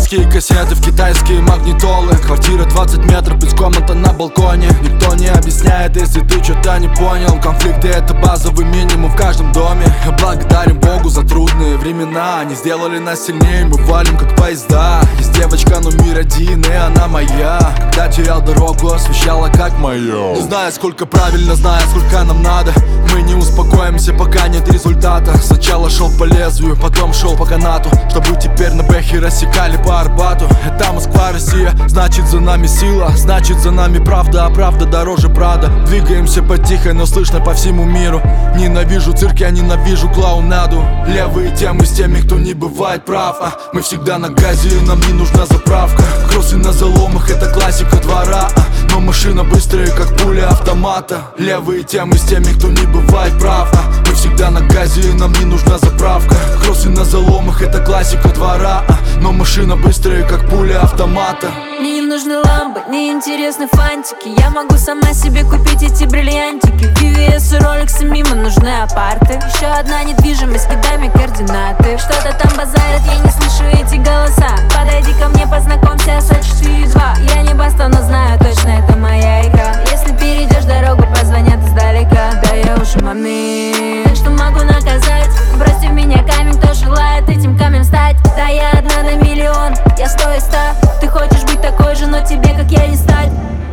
Советские кассеты в китайские магнитолы. Квартира 20 метров, без комната на балконе. Никто не объясняет, если ты что-то не понял. Конфликты — это базовый минимум в каждом доме. Благодарим Богу за трудные времена. Они сделали нас сильнее, мы валим как поезда. Есть девочка номер один, и она моя. Когда терял дорогу, освещала как моё. Не знаю, сколько правильно, знаю, сколько нам надо. Мы не успокоимся, пока нет результата. Сначала шел по лезвию, потом шел по канату, чтобы теперь на бэхе рассекали по Арбату. Это Москва, Россия, значит за нами сила. Значит за нами правда, а правда дороже Прада. Двигаемся потихо, но слышно по всему миру. Ненавижу цирк, я ненавижу клоунаду. Левые темы с теми, кто не бывает прав. Мы всегда на газе, и нам не нужна заправка. Кроссы на заломах — это классика двора. Но машина быстрая, как пуля автомата. Левые темы с теми, кто не бывает прав. Мы всегда на газе, и нам не нужна заправка. Кроссы на заломах — это классика двора. Но машина быстрая, как пуля автомата. Мне не нужны ламбы, не интересны фантики. Я могу сама себе купить эти бриллиантики. VVS и Rolex, мимо нужны апарты. Еще одна недвижимость, кидай мне координаты. Что-то там базарят, я не слышу эти голоса. Подойди ко мне, познакомься, сочти 2. Я не баста, но знаю точно, это моя игра. Если перейдешь дорогу, позвонят издалека. Да я уже момент, что могу наказать. Бросьте в меня камень, кто желает этим камнем стать. Да я одна на миллион, я 100 из 100. Ты хочешь быть такой же, но тебе, как я, не стать.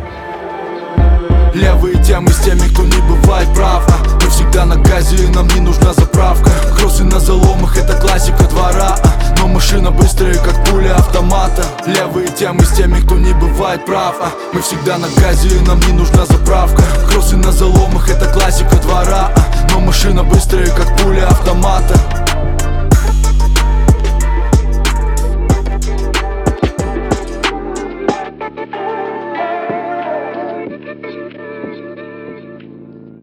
Левые темы с теми, кто не бывает прав. Мы всегда на газе, и нам не нужна заправка. Кроссы на заломах — это классика двора. Но машина быстрая, как пуля автомата. Левые темы с теми, кто не бывает прав. Мы всегда на газе, и нам не нужна заправка.